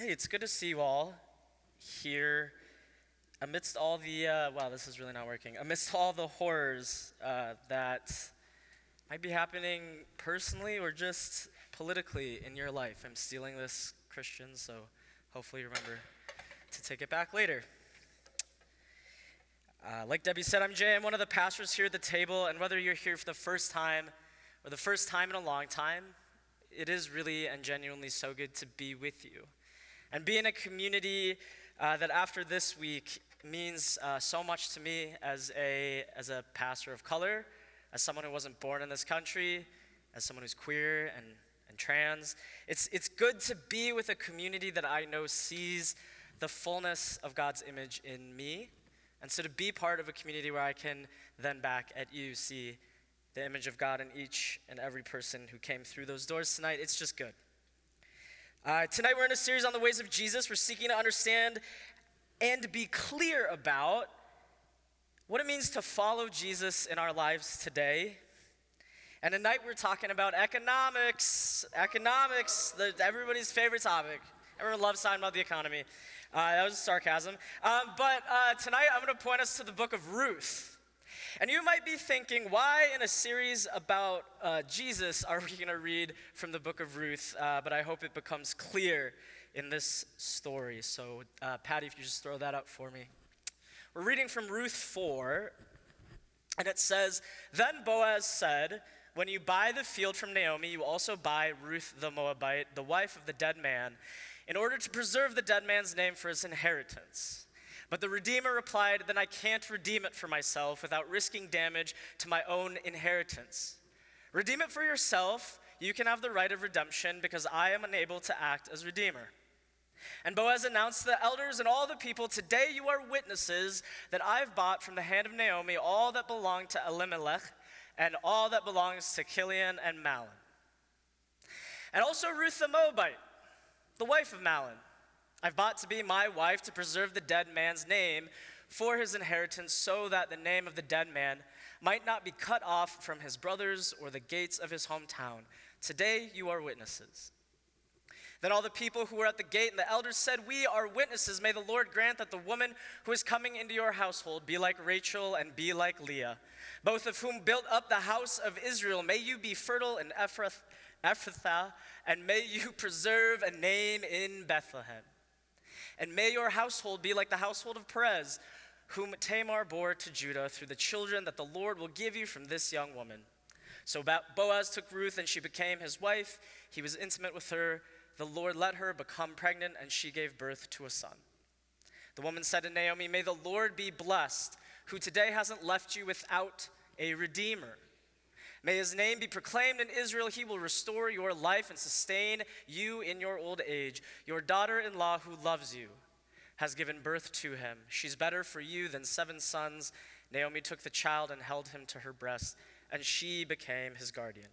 Hey, it's good to see you all here amidst all the, wow, this is really not working. Amidst all the horrors that might be happening personally or just politically in your life. I'm stealing this, Christian, so hopefully you remember to take it back later. Like Debbie said, I'm Jay. I'm one of the pastors here at the table, and whether you're here for the first time or the first time in a long time, it is really and genuinely so good to be with you. And be in a community that after this week means so much to me as a pastor of color, as someone who wasn't born in this country, as someone who's queer and trans. It's good to be with a community that I know sees the fullness of God's image in me. And so to be part of a community where I can then back at you see the image of God in each and every person who came through those doors tonight, it's just good. Tonight we're in a series on the ways of Jesus. We're seeking to understand and be clear about what it means to follow Jesus in our lives today. And tonight we're talking about economics, everybody's favorite topic. Everyone loves talking about the economy. That was sarcasm. But tonight I'm going to point us to the book of Ruth. And you might be thinking, why in a series about Jesus are we going to read from the book of Ruth? But I hope it becomes clear in this story. So Patty, if you just throw that up for me. We're reading from Ruth 4, and it says, "Then Boaz said, 'When you buy the field from Naomi, you also buy Ruth the Moabite, the wife of the dead man, in order to preserve the dead man's name for his inheritance.' But the Redeemer replied, 'Then I can't redeem it for myself without risking damage to my own inheritance. Redeem it for yourself. You can have the right of redemption because I am unable to act as Redeemer.' And Boaz announced to the elders and all the people, 'Today you are witnesses that I've bought from the hand of Naomi all that belonged to Elimelech and all that belongs to Chilion and Mahlon. And also Ruth the Moabite, the wife of Mahlon, I've bought to be my wife to preserve the dead man's name for his inheritance so that the name of the dead man might not be cut off from his brothers or the gates of his hometown. Today you are witnesses.' Then all the people who were at the gate and the elders said, 'We are witnesses. May the Lord grant that the woman who is coming into your household be like Rachel and be like Leah, both of whom built up the house of Israel. May you be fertile in Ephrathah, and may you preserve a name in Bethlehem. And may your household be like the household of Perez, whom Tamar bore to Judah through the children that the Lord will give you from this young woman.' So Boaz took Ruth, and she became his wife. He was intimate with her. The Lord let her become pregnant, and she gave birth to a son. The woman said to Naomi, 'May the Lord be blessed, who today hasn't left you without a redeemer. May his name be proclaimed in Israel. He will restore your life and sustain you in your old age. Your daughter-in-law who loves you has given birth to him. She's better for you than 7 sons.' Naomi took the child and held him to her breast, and she became his guardian.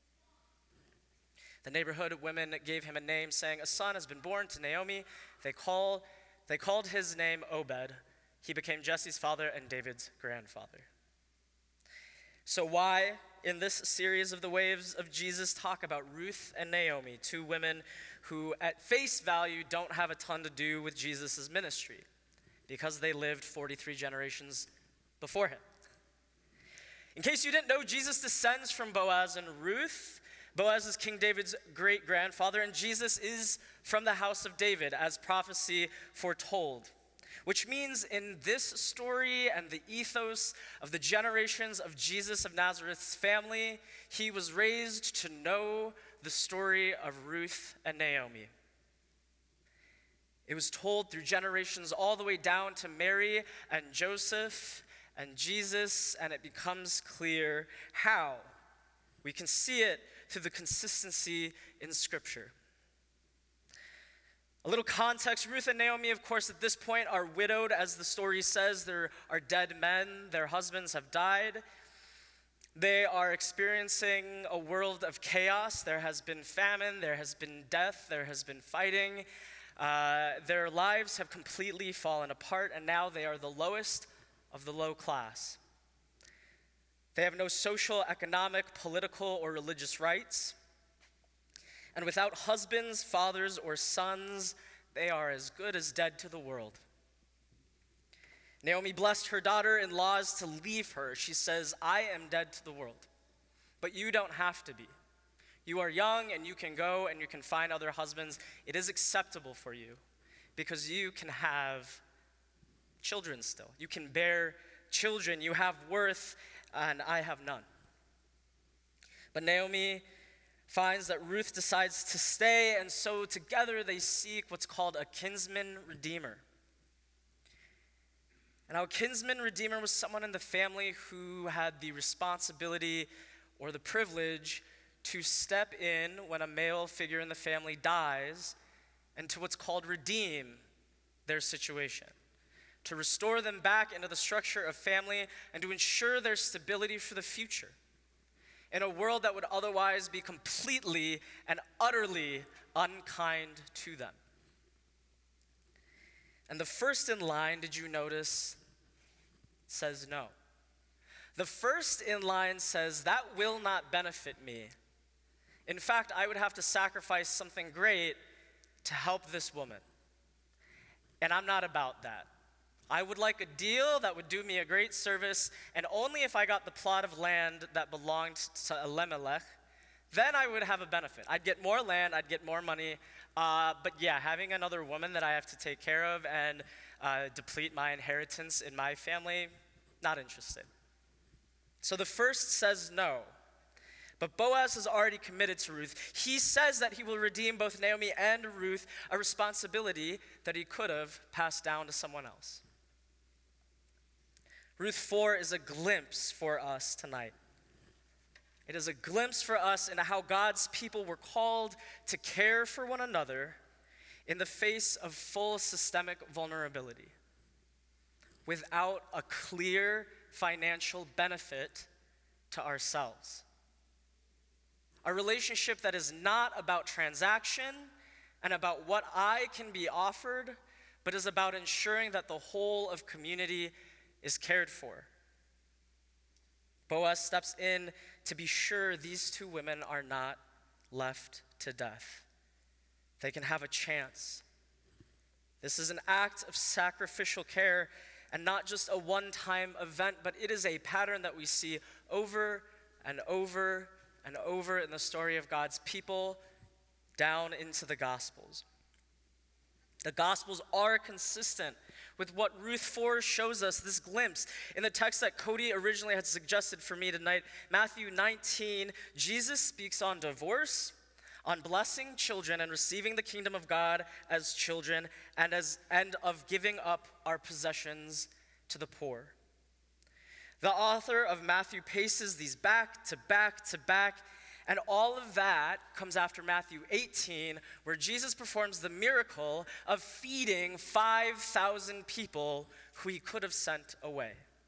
The neighborhood women gave him a name, saying, 'A son has been born to Naomi.' They called his name Obed. He became Jesse's father and David's grandfather." So why, in this series of the waves of Jesus, talk about Ruth and Naomi, 2 women who at face value don't have a ton to do with Jesus' ministry? Because they lived 43 generations before him. In case you didn't know, Jesus descends from Boaz and Ruth. Boaz is King David's great-grandfather, and Jesus is from the house of David, as prophecy foretold. Which means in this story and the ethos of the generations of Jesus of Nazareth's family, he was raised to know the story of Ruth and Naomi. It was told through generations all the way down to Mary and Joseph and Jesus, and it becomes clear how. We can see it through the consistency in Scripture. A little context, Ruth and Naomi, of course, at this point are widowed, as the story says. There are dead men. Their husbands have died. They are experiencing a world of chaos. There has been famine. There has been death. There has been fighting. Their lives have completely fallen apart, and now they are the lowest of the low class. They have no social, economic, political, or religious rights. And without husbands, fathers, or sons, they are as good as dead to the world. Naomi blessed her daughter-in-laws to leave her. She says, I am dead to the world, but you don't have to be. You are young and you can go and you can find other husbands. It is acceptable for you because you can have children still. You can bear children. You have worth and I have none. But Naomi finds that Ruth decides to stay, and so together they seek what's called a kinsman redeemer. And our kinsman redeemer was someone in the family who had the responsibility or the privilege to step in when a male figure in the family dies and to what's called redeem their situation, to restore them back into the structure of family and to ensure their stability for the future in a world that would otherwise be completely and utterly unkind to them. And the first in line, did you notice, says no. The first in line says, that will not benefit me. In fact, I would have to sacrifice something great to help this woman. And I'm not about that. I would like a deal that would do me a great service, and only if I got the plot of land that belonged to Elimelech, then I would have a benefit. I'd get more land, I'd get more money, but yeah, having another woman that I have to take care of and deplete my inheritance in my family, not interested. So the first says no. But Boaz has already committed to Ruth. He says that he will redeem both Naomi and Ruth, a responsibility that he could have passed down to someone else. Ruth 4 is a glimpse for us tonight. It is a glimpse for us into how God's people were called to care for one another in the face of full systemic vulnerability, without a clear financial benefit to ourselves. A relationship that is not about transaction and about what I can be offered, but is about ensuring that the whole of community is cared for. Boaz steps in to be sure these two women are not left to death. They can have a chance. This is an act of sacrificial care and not just a one-time event, but it is a pattern that we see over and over and over in the story of God's people down into the Gospels. The Gospels are consistent with what Ruth 4 shows us, this glimpse. In the text that Cody originally had suggested for me tonight, Matthew 19, Jesus speaks on divorce, on blessing children and receiving the kingdom of God as children, and of giving up our possessions to the poor. The author of Matthew paces these back to back to back, and all of that comes after Matthew 18, where Jesus performs the miracle of feeding 5,000 people who he could have sent away.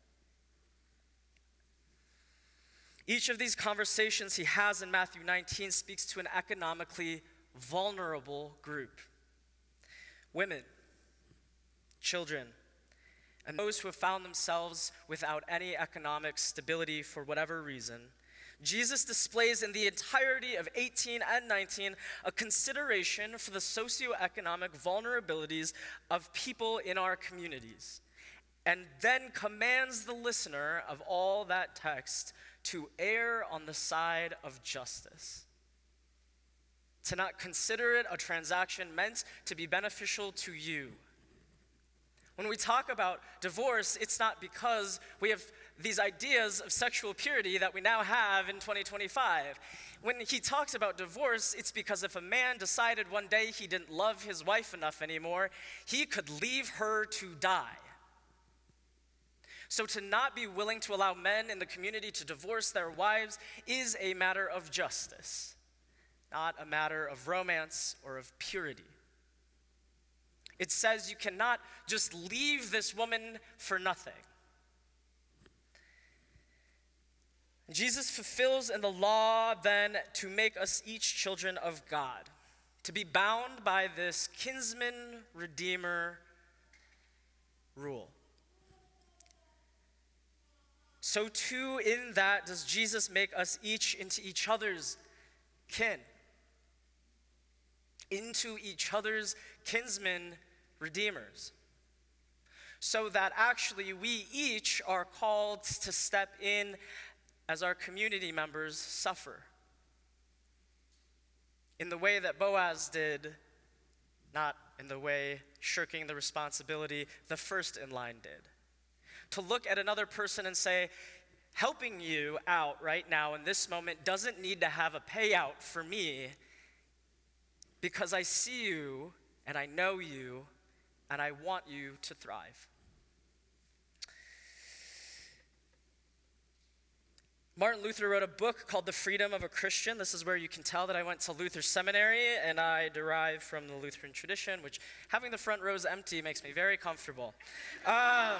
Each of these conversations he has in Matthew 19 speaks to an economically vulnerable group. Women, children, and those who have found themselves without any economic stability for whatever reason. Jesus displays in the entirety of 18 and 19 a consideration for the socioeconomic vulnerabilities of people in our communities, and then commands the listener of all that text to err on the side of justice, to not consider it a transaction meant to be beneficial to you. When we talk about divorce, it's not because we have these ideas of sexual purity that we now have in 2025. When he talks about divorce, it's because if a man decided one day he didn't love his wife enough anymore, he could leave her to die. So to not be willing to allow men in the community to divorce their wives is a matter of justice, not a matter of romance or of purity. It says you cannot just leave this woman for nothing. Jesus fulfills in the law then to make us each children of God, to be bound by this kinsman redeemer rule. So too in that does Jesus make us each into each other's kin. into each other's kinsmen redeemers, so that actually we each are called to step in as our community members suffer. In the way that Boaz did, not in the way shirking the responsibility the first in line did. To look at another person and say, helping you out right now in this moment doesn't need to have a payout for me, because I see you and I know you and I want you to thrive. Martin Luther wrote a book called The Freedom of a Christian. This is where you can tell that I went to Luther Seminary and I derive from the Lutheran tradition, which having the front rows empty makes me very comfortable. And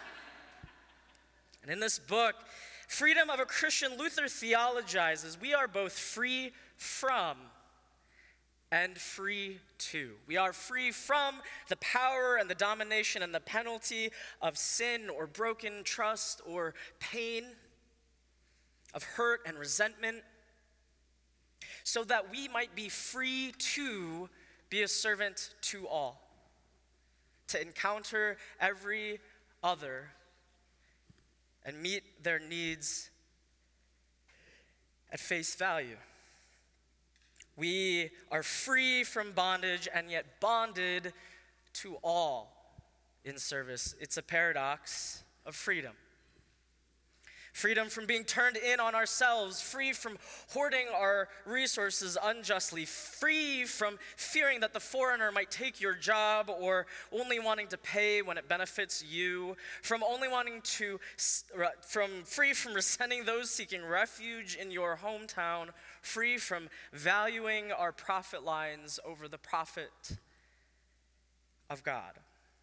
in this book, Freedom of a Christian, Luther theologizes we are both free from and free to. We are free from the power and the domination and the penalty of sin or broken trust or pain, of hurt and resentment, so that we might be free to be a servant to all, to encounter every other and meet their needs at face value. We are free from bondage and yet bonded to all in service. It's a paradox of freedom. Freedom from being turned in on ourselves, free from hoarding our resources unjustly, free from fearing that the foreigner might take your job or only wanting to pay when it benefits you, free from resenting those seeking refuge in your hometown, free from valuing our profit lines over the profit of God.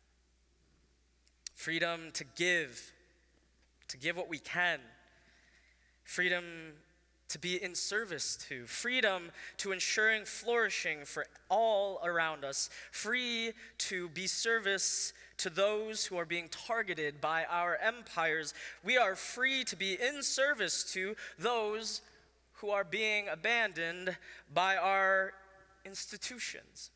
Freedom to give what we can, freedom to be in service to, freedom to ensuring flourishing for all around us, free to be service to those who are being targeted by our empires. We are free to be in service to those who are being abandoned by our institutions.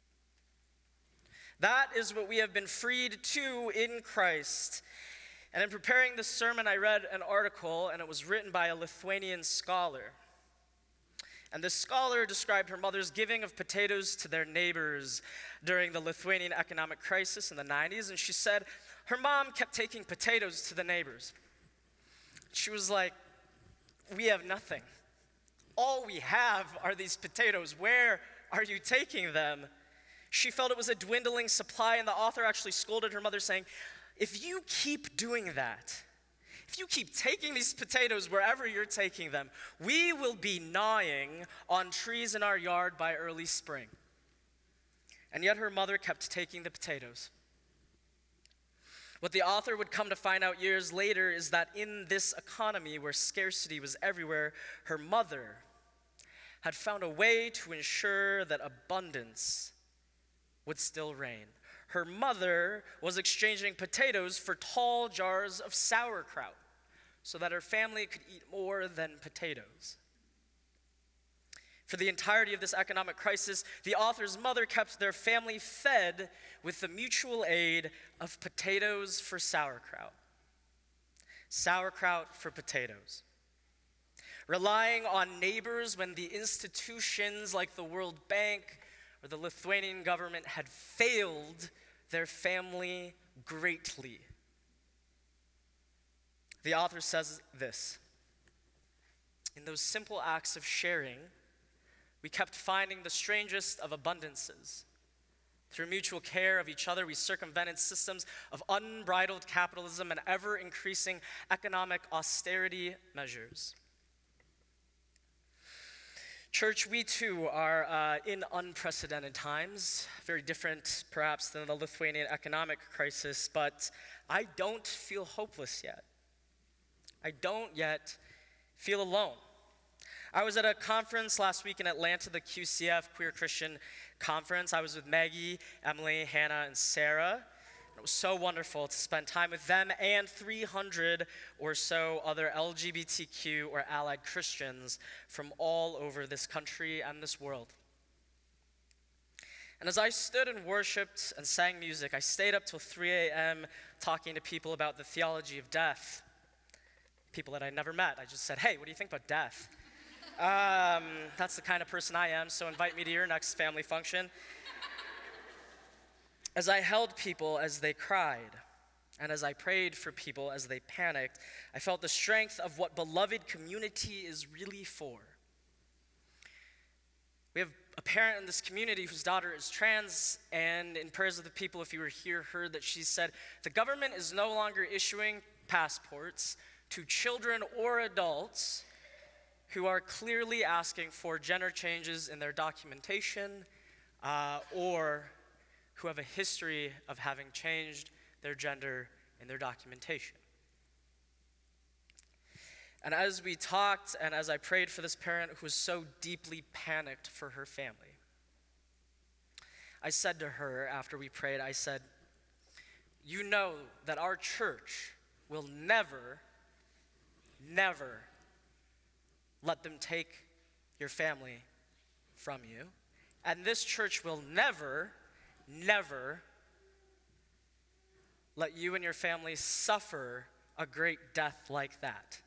That is what we have been freed to in Christ. And in preparing this sermon, I read an article, and it was written by a Lithuanian scholar. And this scholar described her mother's giving of potatoes to their neighbors during the Lithuanian economic crisis in the 90s. And she said her mom kept taking potatoes to the neighbors. She was like, we have nothing. All we have are these potatoes. Where are you taking them? She felt it was a dwindling supply, and the author actually scolded her mother, saying, if you keep doing that, if you keep taking these potatoes wherever you're taking them, we will be gnawing on trees in our yard by early spring. And yet her mother kept taking the potatoes. What the author would come to find out years later is that in this economy where scarcity was everywhere, her mother had found a way to ensure that abundance would still reign. Her mother was exchanging potatoes for tall jars of sauerkraut so that her family could eat more than potatoes. For the entirety of this economic crisis, the author's mother kept their family fed with the mutual aid of potatoes for sauerkraut. Sauerkraut for potatoes. Relying on neighbors when the institutions like the World Bank or the Lithuanian government had failed their family greatly. The author says this: in those simple acts of sharing, we kept finding the strangest of abundances. Through mutual care of each other, we circumvented systems of unbridled capitalism and ever-increasing economic austerity measures. Church, we too are in unprecedented times, very different perhaps than the Lithuanian economic crisis, but I don't feel hopeless yet. I don't yet feel alone. I was at a conference last week in Atlanta, the QCF, Queer Christian Conference. I was with Maggie, Emily, Hannah, and Sarah. It was so wonderful to spend time with them and 300 or so other LGBTQ or allied Christians from all over this country and this world. And as I stood and worshiped and sang music, I stayed up till 3 a.m. talking to people about the theology of death. People that I never met. I just said, hey, what do you think about death? That's the kind of person I am, so invite me to your next family function. As I held people as they cried, and as I prayed for people as they panicked, I felt the strength of what beloved community is really for. We have a parent in this community whose daughter is trans, and in prayers of the people, if you were here, heard that she said, the government is no longer issuing passports to children or adults who are clearly asking for gender changes in their documentation or who have a history of having changed their gender in their documentation. And as we talked and as I prayed for this parent who was so deeply panicked for her family, I said to her after we prayed, I said, you know that our church will never let them take your family from you. And this church will never let you and your family suffer a great death like that.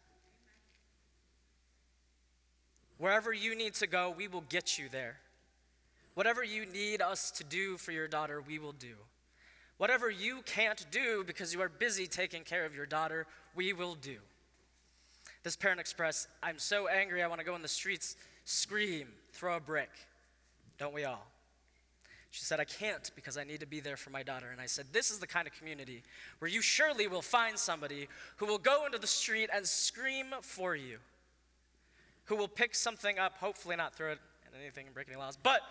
Wherever you need to go, we will get you there. Whatever you need us to do for your daughter, we will do. Whatever you can't do because you are busy taking care of your daughter, we will do. This parent expressed, I'm so angry I want to go in the streets, scream, throw a brick. Don't we all? She said, I can't because I need to be there for my daughter. And I said, this is the kind of community where you surely will find somebody who will go into the street and scream for you, who will pick something up, hopefully not throw it at anything and break any laws, but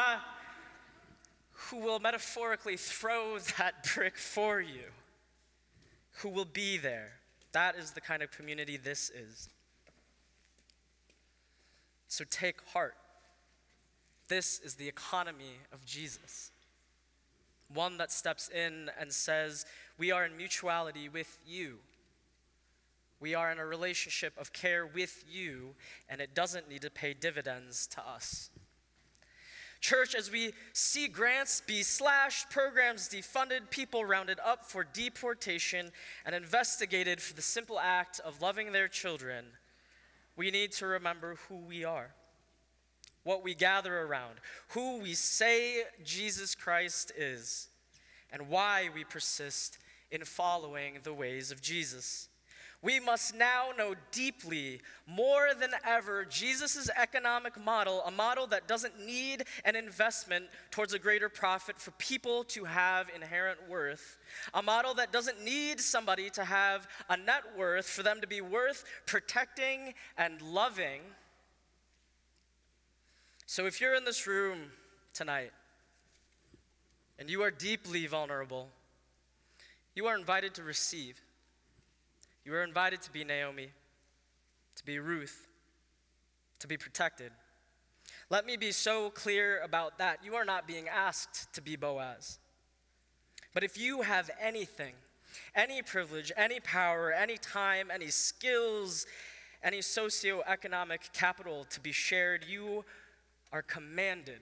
who will metaphorically throw that brick for you, who will be there. That is the kind of community this is. So take heart. This is the economy of Jesus. One that steps in and says, we are in mutuality with you. We are in a relationship of care with you, and it doesn't need to pay dividends to us. Church, as we see grants be slashed, programs defunded, people rounded up for deportation and investigated for the simple act of loving their children, we need to remember who we are, what we gather around, who we say Jesus Christ is, and why we persist in following the ways of Jesus. We must now know deeply, more than ever, Jesus' economic model, a model that doesn't need an investment towards a greater profit for people to have inherent worth, a model that doesn't need somebody to have a net worth for them to be worth protecting and loving. So if you're in this room tonight and you are deeply vulnerable, you are invited to receive. You are invited to be Naomi, to be Ruth, to be protected. Let me be so clear about that. You are not being asked to be Boaz. But if you have anything, any privilege, any power, any time, any skills, any socioeconomic capital to be shared, you are commanded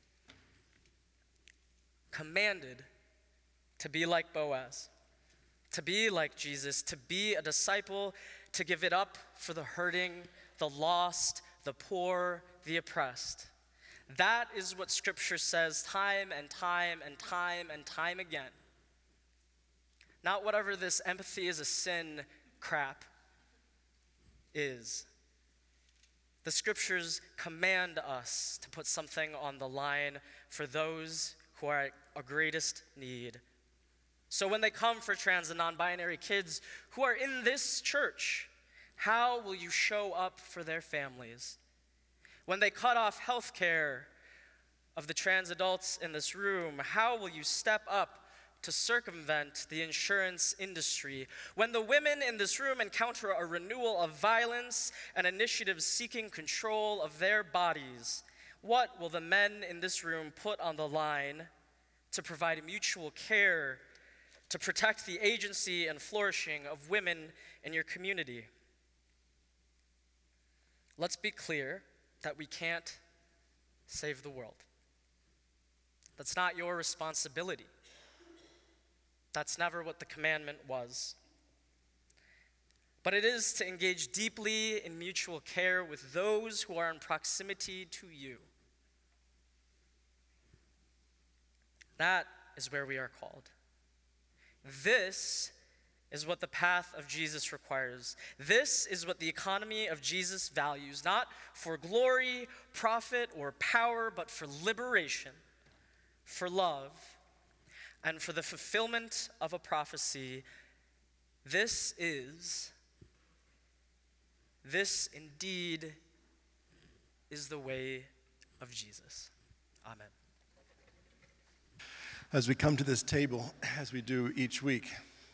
to be like Boaz, to be like Jesus, to be a disciple, to give it up for the hurting, the lost, the poor, the oppressed. That is what Scripture says time and time and time and time again. Not whatever this empathy is a sin crap is. The Scriptures command us to put something on the line for those who are at our greatest need. So when they come for trans and non-binary kids who are in this church, how will you show up for their families? When they cut off health care of the trans adults in this room, how will you step up to circumvent the insurance industry? When the women in this room encounter a renewal of violence and initiatives seeking control of their bodies, what will the men in this room put on the line to provide mutual care, to protect the agency and flourishing of women in your community? Let's be clear that we can't save the world. That's not your responsibility. That's never what the commandment was. But it is to engage deeply in mutual care with those who are in proximity to you. That is where we are called. This is what the path of Jesus requires. This is what the economy of Jesus values, not for glory, profit, or power, but for liberation, for love, and for the fulfillment of a prophecy. This indeed is the way of Jesus. Amen. As we come to this table, as we do each week,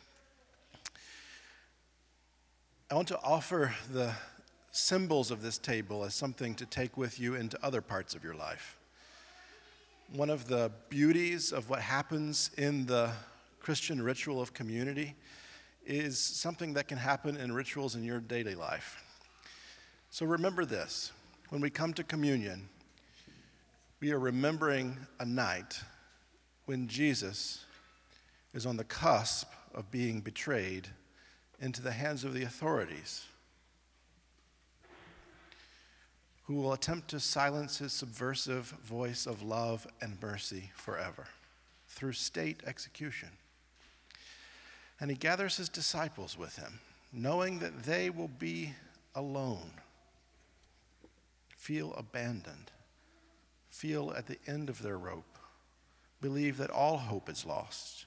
I want to offer the symbols of this table as something to take with you into other parts of your life. One of the beauties of what happens in the Christian ritual of community is something that can happen in rituals in your daily life. So remember this: when we come to communion, we are remembering a night when Jesus is on the cusp of being betrayed into the hands of the authorities, who will attempt to silence his subversive voice of love and mercy forever through state execution. And he gathers his disciples with him, knowing that they will be alone, feel abandoned, feel at the end of their rope, believe that all hope is lost.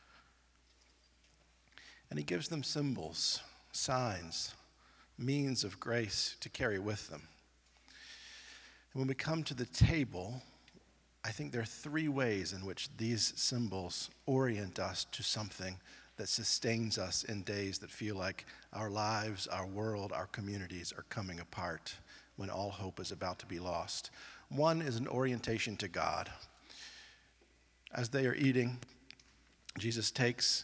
And he gives them symbols, signs, means of grace to carry with them. And when we come to the table, I think there are three ways in which these symbols orient us to something that sustains us in days that feel like our lives, our world, our communities are coming apart, when all hope is about to be lost. One is an orientation to God. As they are eating, Jesus takes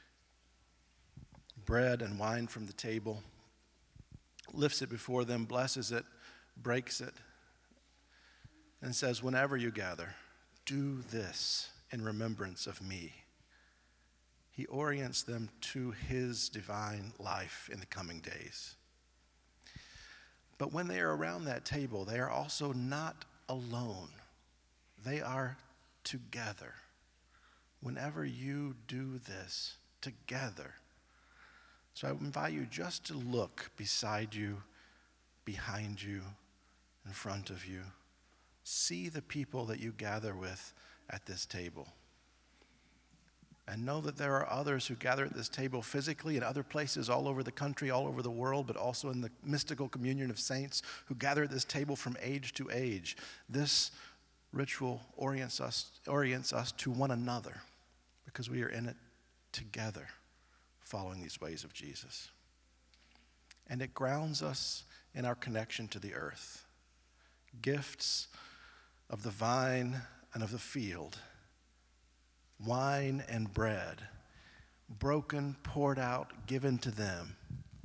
bread and wine from the table, lifts it before them, blesses it, breaks it, and says, "Whenever you gather, do this in remembrance of me." He orients them to his divine life in the coming days. But when they are around that table, they are also not alone. They are together. Whenever you do this together. So I invite you just to look beside you, behind you, in front of you. See the people that you gather with at this table. And know that there are others who gather at this table physically in other places all over the country, all over the world, but also in the mystical communion of saints who gather at this table from age to age. This ritual orients us to one another because we are in it together, following these ways of Jesus. And it grounds us in our connection to the earth. Gifts of the vine and of the field, wine and bread, broken, poured out, given to them.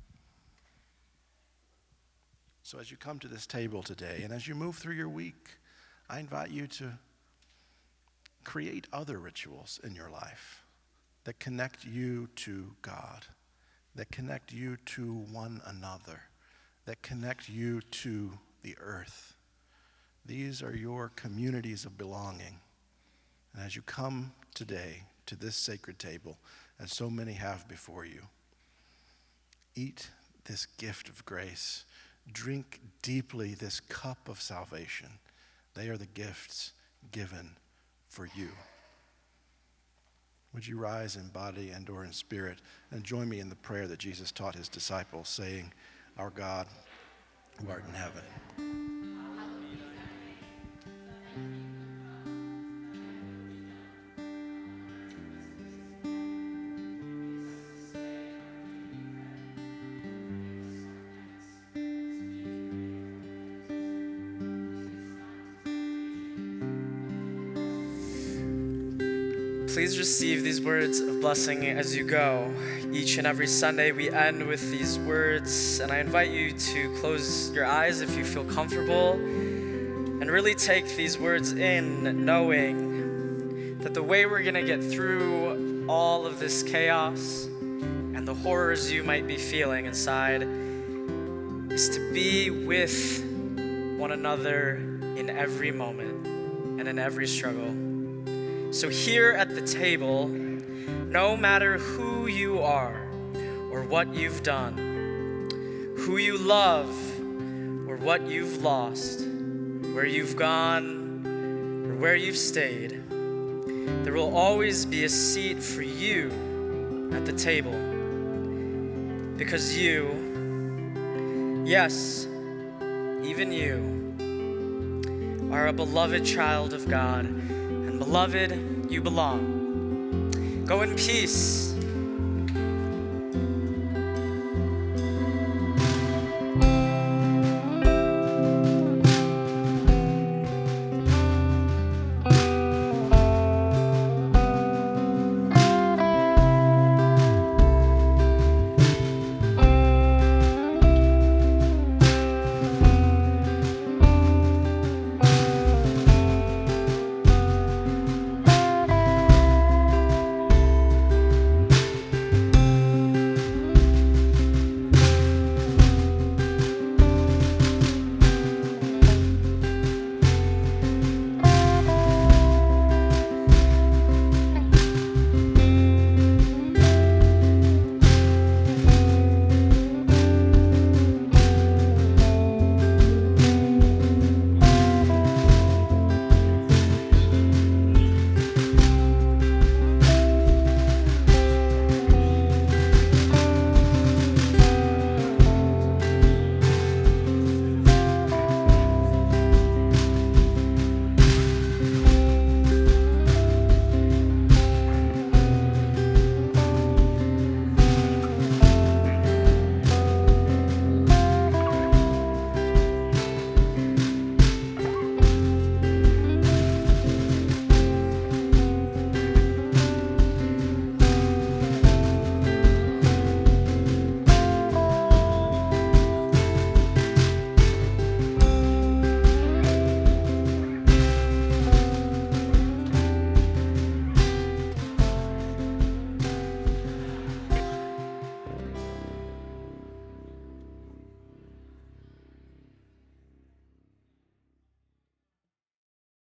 So as you come to this table today, and as you move through your week, I invite you to create other rituals in your life that connect you to God, that connect you to one another, that connect you to the earth. These are your communities of belonging. And as you come today to this sacred table, as so many have before you, eat this gift of grace. Drink deeply this cup of salvation. They are the gifts given for you. Would you rise in body and or in spirit and join me in the prayer that Jesus taught his disciples, saying, "Our God, who art in heaven." Please receive these words of blessing as you go. Each and every Sunday we end with these words, and I invite you to close your eyes if you feel comfortable and really take these words in, knowing that the way we're going to get through all of this chaos and the horrors you might be feeling inside is to be with one another in every moment and in every struggle. So here at the table, no matter who you are or what you've done, who you love or what you've lost, where you've gone or where you've stayed, there will always be a seat for you at the table. Because you, yes, even you, are a beloved child of God, and beloved, you belong. Go in peace.